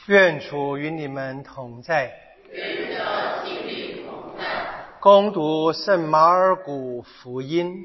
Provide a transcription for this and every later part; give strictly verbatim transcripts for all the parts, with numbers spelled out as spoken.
愿主与你们同在。 愿这心灵同在。 恭读圣马尔谷福音。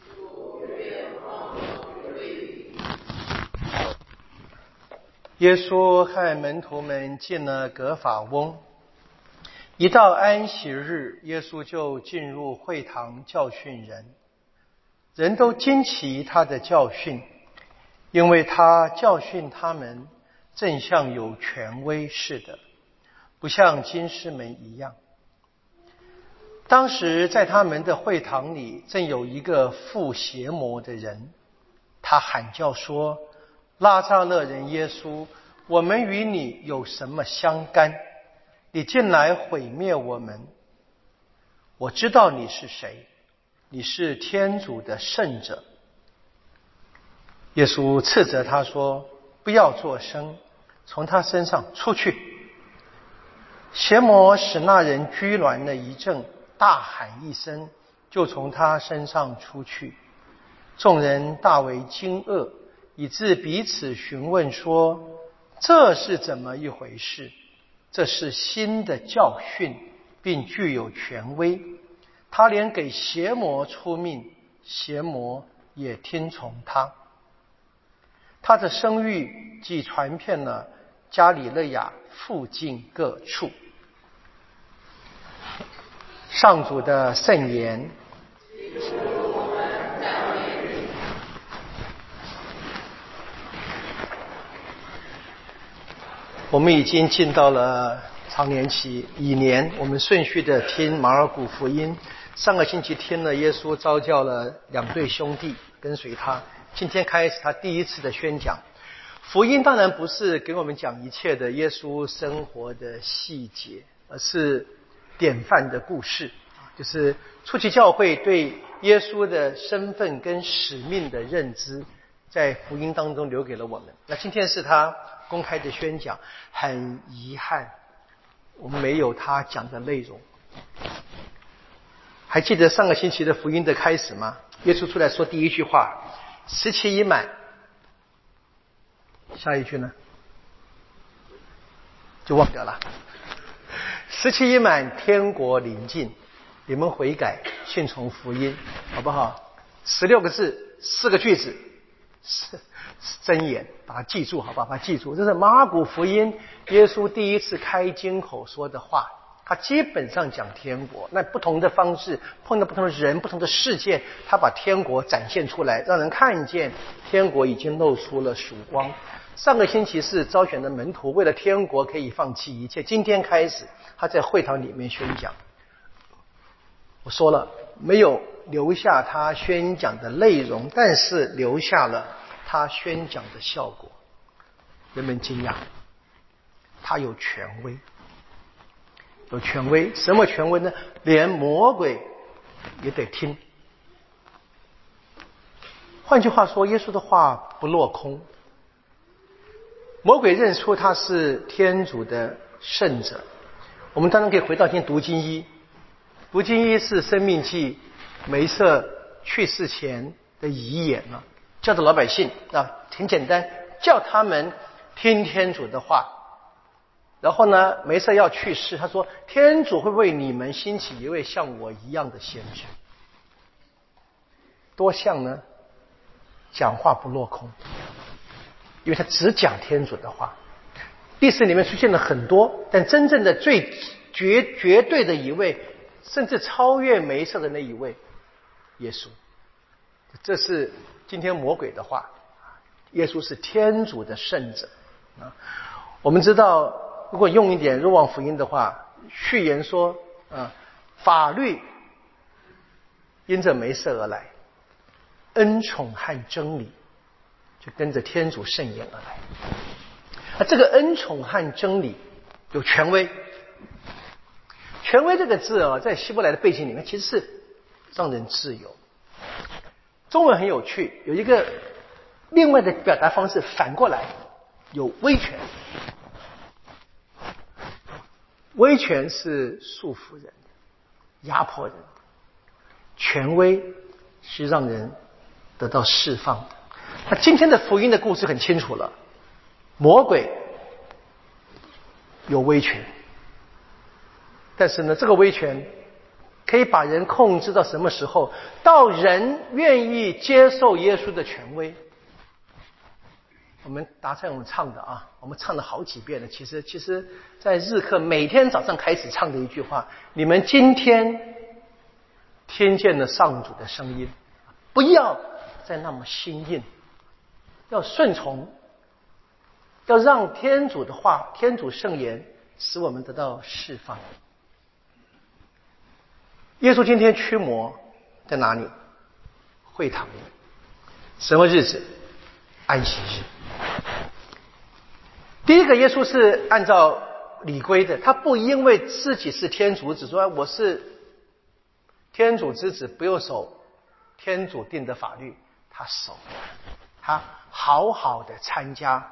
耶稣和门徒们进了革法翁。一到安息日，耶稣就进入会堂教训人。人都惊奇他的教训，因为他教训他们正像有权威似的，不像经师们一样。当时在他们的会堂里，正有一个附邪魔的人，他喊叫说：拉撒勒人耶稣，我们与你有什么相干？你进来毁灭我们。我知道你是谁，你是天主的圣者。耶稣斥责他说：不要作声，从他身上出去。邪魔使那人拘挛了一阵，大喊一声，就从他身上出去。众人大为惊愕，以致彼此询问说：这是怎么一回事？这是新的教训，并具有权威。他连给邪魔出命，邪魔也听从他。他的声誉既传遍了加里肋亚附近各处。上主的圣言。我们已经进到了常年期，以年我们顺序的听马尔谷福音。上个星期听了耶稣召叫了两对兄弟跟随他，今天开始他第一次的宣讲。福音当然不是给我们讲一切的耶稣生活的细节，而是典范的故事，就是初期教会对耶稣的身份跟使命的认知，在福音当中留给了我们。那今天是他公开的宣讲，很遗憾我们没有他讲的内容。还记得上个星期的福音的开始吗？耶稣出来说第一句话：时期已满。下一句呢就忘掉了。时期已满，天国临近，你们悔改信从福音，好不好？十六个字，四个句子，是箴言，把它记住，好不好？把它记住，这是马尔谷福音耶稣第一次开金口说的话。他基本上讲天国，那不同的方式，碰到不同的人，不同的事件，他把天国展现出来，让人看见天国已经露出了曙光。上个星期是招选的门徒为了天国可以放弃一切，今天开始他在会堂里面宣讲。我说了，没有留下他宣讲的内容，但是留下了他宣讲的效果。人们惊讶，他有权威。有权威，什么权威呢？连魔鬼也得听。换句话说，耶稣的话不落空。魔鬼认出他是天主的圣者。我们当然可以回到今天读经一，读经一是生命记梅瑟去世前的遗言啊，叫着老百姓啊，挺简单，叫他们听天主的话。然后呢，梅瑟要去世，他说天主会为你们兴起一位像我一样的先知。多像呢？讲话不落空，因为他只讲天主的话。历史里面出现了很多，但真正的最绝绝对的一位，甚至超越梅瑟的那一位，耶稣。这是今天魔鬼的话。耶稣是天主的圣者啊。我们知道，如果用一点若望福音的话，序言说啊，法律因着梅瑟而来，恩宠和真理就跟着天主圣言而来。那这个恩宠和真理有权威。权威这个字啊，在希伯来的背景里面其实是让人自由。中文很有趣，有一个另外的表达方式，反过来有威权。威权是束缚人的，压迫人的，权威是让人得到释放的。那今天的福音的故事很清楚了，魔鬼有威权，但是呢，这个威权可以把人控制到什么时候？到人愿意接受耶稣的权威。我们达唱我们唱的啊，我们唱了好几遍了。其实，其实，在日课每天早上开始唱的一句话：你们今天听见了上主的声音，不要再那么心硬，要顺从，要让天主的话、天主圣言使我们得到释放。耶稣今天驱魔在哪里？会堂里。什么日子？安息日。第一个，耶稣是按照礼规的，他不因为自己是天主子说我是天主之子不用守天主定的法律，他守，他好好的参加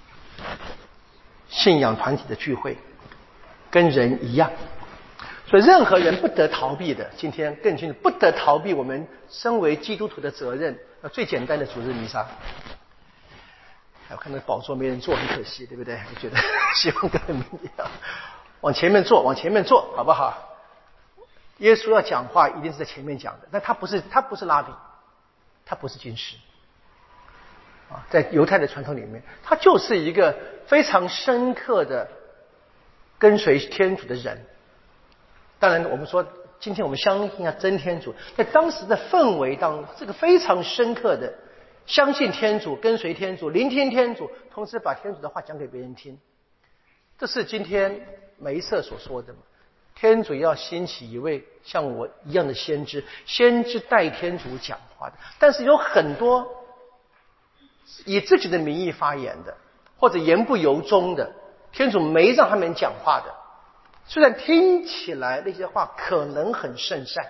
信仰团体的聚会，跟人一样。所以任何人不得逃避的，今天更清楚，不得逃避我们身为基督徒的责任。最简单的主日弥撒，我看到宝座没人坐，很可惜，对不对？我觉得希望跟你们一样，往前面坐，往前面坐，好不好？耶稣要讲话，一定是在前面讲的，但他不是，他不是拉比，他不是经师啊，在犹太的传统里面，他就是一个非常深刻的跟随天主的人。当然，我们说今天我们相信啊真天主，在当时的氛围当中，这个非常深刻的相信天主、跟随天主、聆听天主，同时把天主的话讲给别人听。这是今天梅瑟所说的嘛？天主要兴起一位像我一样的先知，先知代天主讲话的。但是有很多以自己的名义发言的，或者言不由衷的，天主没让他们讲话的。虽然听起来那些话可能很圣善，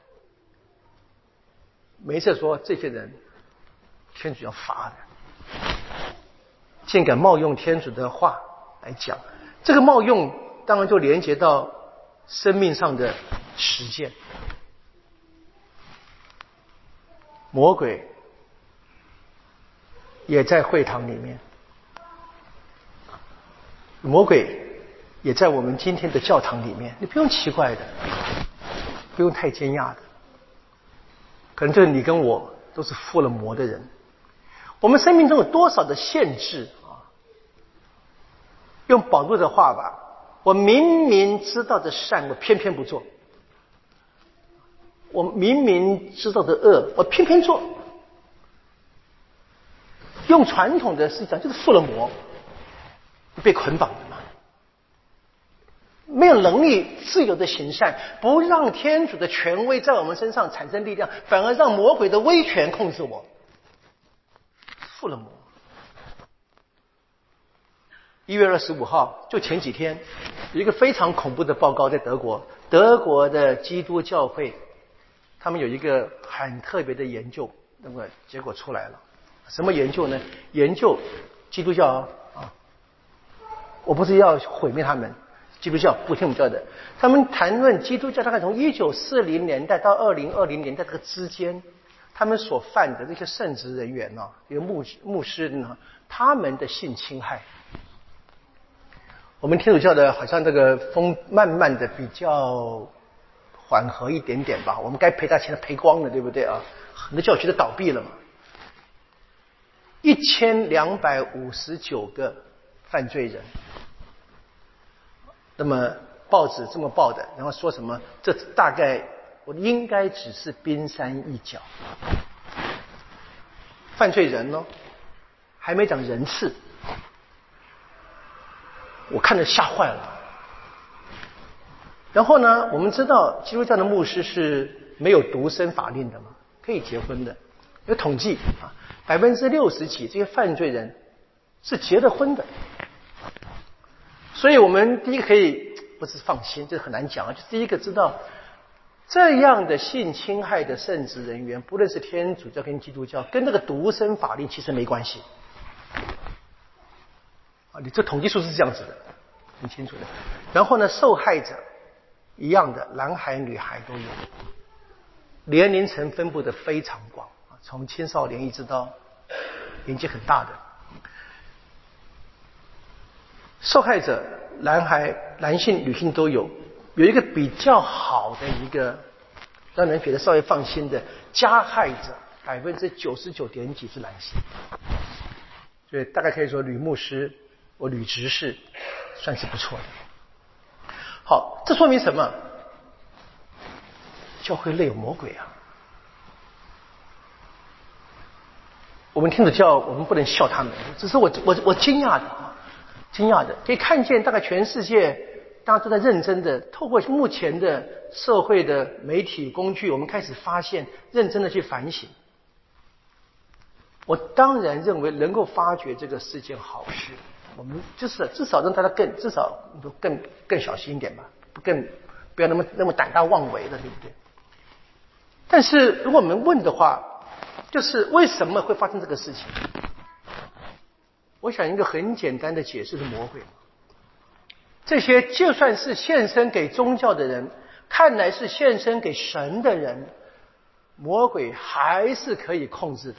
梅瑟说这些人天主要罚的，竟敢冒用天主的话来讲，这个冒用当然就连接到生命上的实践。魔鬼也在会堂里面，魔鬼也在我们今天的教堂里面，你不用奇怪的，不用太惊讶的。可能就是你跟我都是附了魔的人。我们生命中有多少的限制啊？用保罗的话吧，我明明知道的善，我偏偏不做；我明明知道的恶，我偏偏做。用传统的思想就是附了魔，被捆绑的嘛。没有能力自由的行善，不让天主的权威在我们身上产生力量，反而让魔鬼的威权控制我，附了魔。一月二十五号，就前几天，有一个非常恐怖的报告在德国，德国的基督教会，他们有一个很特别的研究，那么结果出来了。什么研究呢？研究基督教啊，我不是要毁灭他们。基督教不听我们教的，他们谈论基督教大概从一九四零年代到二零二零年代这个之间，他们所犯的这些圣职人员呢、啊，这个牧牧师呢，他们的性侵害。我们天主教的好像这个风慢慢的比较缓和一点点吧，我们该赔他钱赔光了，对不对啊？很多教区都倒闭了嘛。一千两百五十九个犯罪人。那么报纸这么报的，然后说什么？这大概我应该只是冰山一角。犯罪人呢，还没讲人次，我看着吓坏了。然后呢，我们知道基督教的牧师是没有独身法令的嘛，可以结婚的。有统计啊，百分之六十几这些犯罪人是结了婚的。所以我们第一个可以不是放心，这很难讲啊。就第一个知道，这样的性侵害的圣职人员，不论是天主教跟基督教，跟那个独身法令其实没关系。啊，你这统计数是这样子的，很清楚的。然后呢，受害者一样的，男孩女孩都有，年龄层分布的非常广啊，从青少年一直到年纪很大的。受害者男孩、男性、女性都有，有一个比较好的一个让人觉得稍微放心的加害者，百分之九十九点几是男性，所以大概可以说吕牧师、我吕执事算是不错的。好，这说明什么？教会内有魔鬼啊！我们天主教，我们不能笑他们，只是我我我惊讶的啊，惊讶的可以看见，大概全世界大家都在认真的透过目前的社会的媒体工具，我们开始发现，认真的去反省。我当然认为能够发掘这个是件好事，我们就是至少让大家更至少更更小心一点吧，不更不要那么那么胆大妄为了，对不对？但是如果我们问的话，就是为什么会发生这个事情？我想一个很简单的解释是魔鬼。这些就算是献身给宗教的人，看来是献身给神的人，魔鬼还是可以控制的。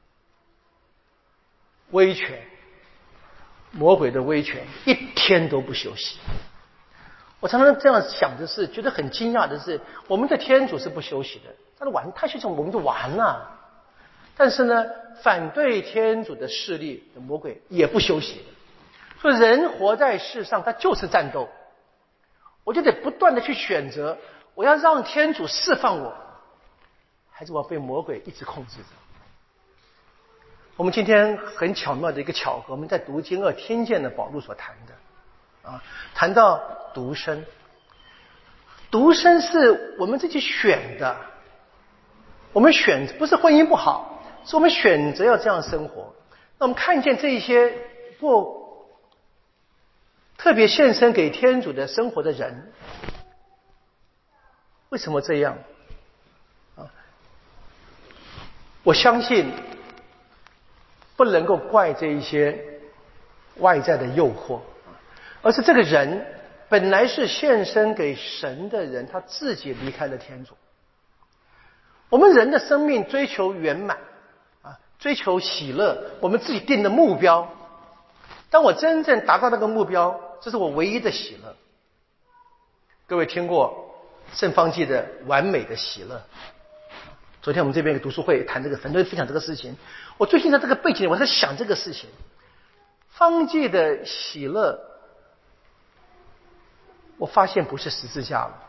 威权，魔鬼的威权一天都不休息。我常常这样想的是，觉得很惊讶的是，我们的天主是不休息的，他的玩他休息我们就完了。但是呢，反对天主的势力的魔鬼也不休息。所以人活在世上，他就是战斗。我就得不断的去选择，我要让天主释放我，还是我要被魔鬼一直控制着。我们今天很巧妙的一个巧合，我们在读经二听见了保禄所谈的啊，谈到独身。独身是我们自己选的，我们选不是婚姻不好，是我们选择要这样生活。那我们看见这一些过特别献身给天主的生活的人，为什么这样啊？我相信不能够怪这一些外在的诱惑，而是这个人本来是献身给神的人，他自己离开了天主。我们人的生命追求圆满啊，追求喜乐，我们自己定的目标。当我真正达到那个目标，这是我唯一的喜乐。各位听过圣方济的完美的喜乐？昨天我们这边有个读书会谈这个，很多人分享这个事情。我最近在这个背景里，我在想这个事情。方济的喜乐，我发现不是十字架了。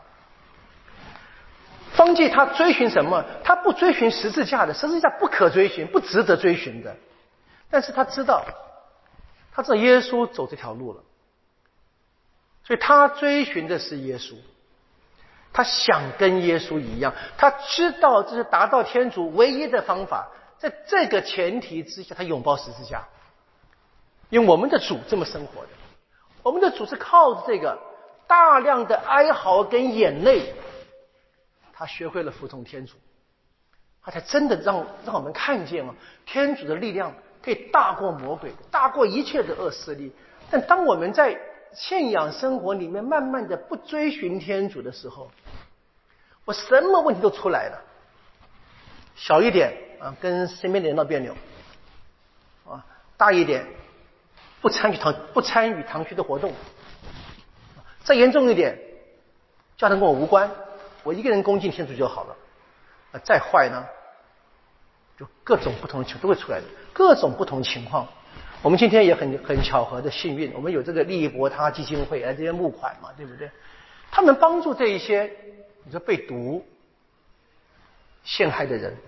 方济他追寻什么？他不追寻十字架的，十字架不可追寻，不值得追寻的。但是他知道，他知道耶稣走这条路了，所以他追寻的是耶稣。他想跟耶稣一样，他知道这是达到天主唯一的方法。在这个前提之下，他拥抱十字架，因为我们的主这么生活的，我们的主是靠着这个大量的哀嚎跟眼泪，他学会了服从天主，他才真的让让我们看见啊，天主的力量可以大过魔鬼的，大过一切的恶势力。但当我们在信仰生活里面慢慢的不追寻天主的时候，我什么问题都出来了。小一点啊，跟身边的人闹别扭啊；大一点，不参与堂不参与堂区的活动；再严重一点，家庭跟我无关，我一个人恭敬天主就好了。啊，再坏呢，就各种不同的情况都会出来的，各种不同情况。我们今天也很很巧合的幸运，我们有这个利益博他基金会来这些募款嘛，对不对？他们帮助这一些你说被毒陷害的人，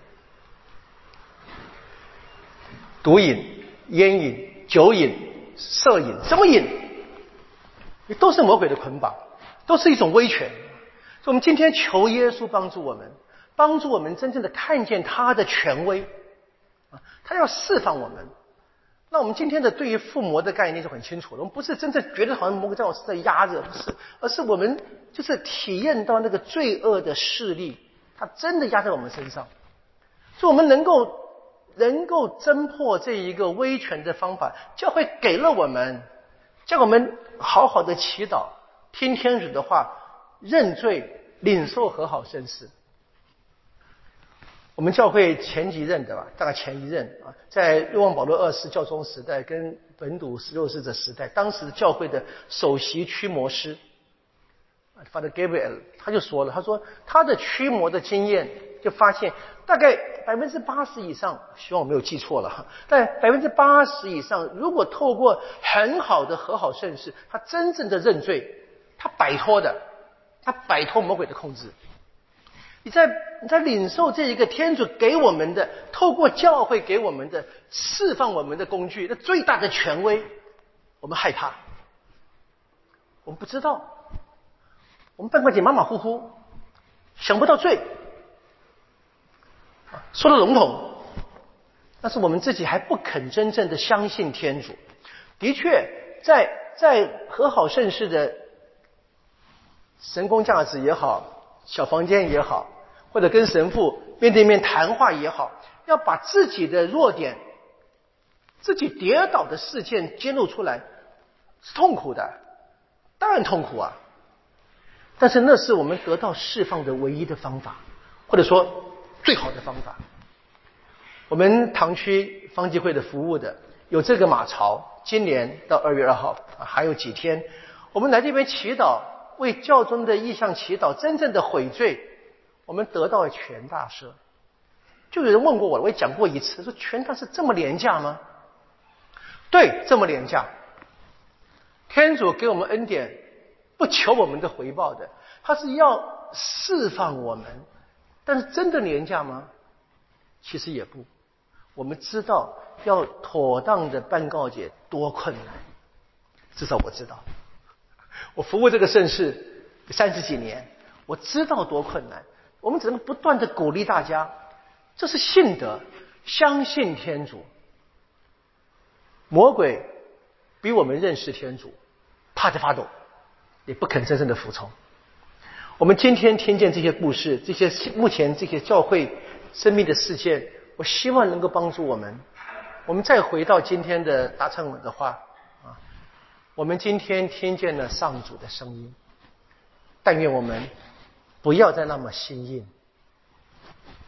毒瘾、烟瘾、酒瘾、色瘾，什么瘾都是魔鬼的捆绑，都是一种威权。所以我们今天求耶稣帮助我们，帮助我们真正的看见他的权威啊，他要释放我们。那我们今天的对于附魔的概念就很清楚了，我们不是真正觉得好像魔鬼在我身上压着，不是，而是我们就是体验到那个罪恶的势力，它真的压在我们身上。所以我们能够能够侦破这一个威权的方法，教会给了我们，叫我们好好的祈祷，听天主的话，认罪，领受和好圣事。 我们教会前几任的吧，大概前一任啊，在若望保罗二世教宗时代跟本笃十六世的时代，当时教会的首席驱魔师 Father Gabriel 他就说了，他说他的驱魔的经验就发现，大概百分之八十以上，希望我没有记错了，但百分之八十以上，如果透过很好的和好圣事，他真正的认罪，他摆脱的，他摆脱魔鬼的控制。你在你在领受这一个天主给我们的，透过教会给我们的释放我们的工具，那最大的权威，我们害怕，我们不知道，我们办关节马马虎虎，想不到罪，说的笼统，但是我们自己还不肯真正的相信天主。的确，在在和好圣事的神功价值也好，小房间也好，或者跟神父面对面谈话也好，要把自己的弱点、自己跌倒的事件揭露出来，是痛苦的，当然痛苦啊。但是那是我们得到释放的唯一的方法，或者说最好的方法。我们堂区方济会的服务的有这个马槽，今年到二月二号还有几天，我们来这边祈祷，为教宗的意向祈祷，真正的悔罪，我们得到了全大赦。就有人问过我，我也讲过一次，说全大是这么廉价吗？对，这么廉价。天主给我们恩典，不求我们的回报的，他是要释放我们，但是真的廉价吗？其实也不。我们知道要妥当的办告解多困难，至少我知道，我服务这个圣事三十几年，我知道多困难。我们只能不断的鼓励大家，这是信德，相信天主。魔鬼比我们认识天主，怕得发抖，也不肯真正的服从。我们今天听见这些故事，这些目前这些教会生命的事件，我希望能够帮助我们。我们再回到今天的达成文的话啊，我们今天听见了上主的声音，但愿我们不要再那么心硬。